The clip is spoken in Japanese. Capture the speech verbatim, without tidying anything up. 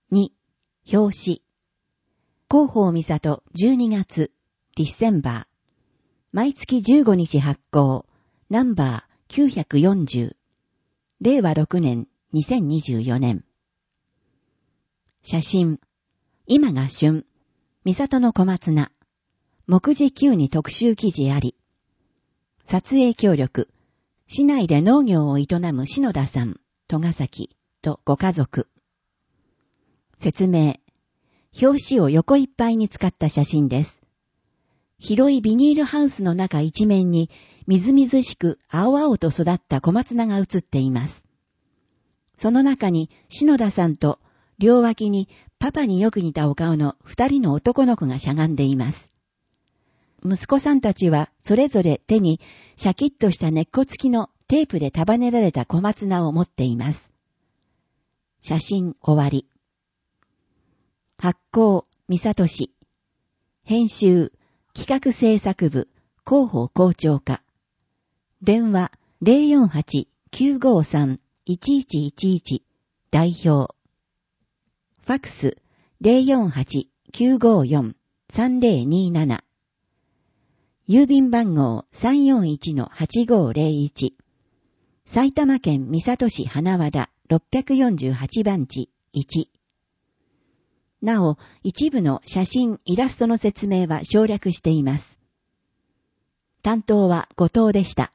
に、表紙。広報美里じゅうにがつ、ディセンバー。毎月じゅうごにち発行、ナンバーきゅうひゃくよんじゅう。れいわろくねん、にせんにじゅうよねん。写真。今が旬。美里の小松菜。目次きゅうに特集記事あり。撮影協力。市内で農業を営む篠田さん、戸ヶ崎とご家族。説明。表紙を横いっぱいに使った写真です。広いビニールハウスの中一面にみずみずしく青々と育った小松菜が写っています。その中に篠田さんと両脇にパパによく似たお顔の二人の男の子がしゃがんでいます。息子さんたちはそれぞれ手にシャキッとした根っこ付きのテープで束ねられた小松菜を持っています。写真終わり。発行、美里市。編集、企画制作部、広報校長課。電話 ゼロよんはち きゅうごさん いちいちいちいち 代表。ファクス ゼロよんはち きゅうごよん さんぜろになな。郵便番号 さんよんいち はちごゼロいち。埼玉県三郷市花和田ろっぴゃくよんじゅうはちばんちいち。なお、一部の写真、イラストの説明は省略しています。担当は後藤でした。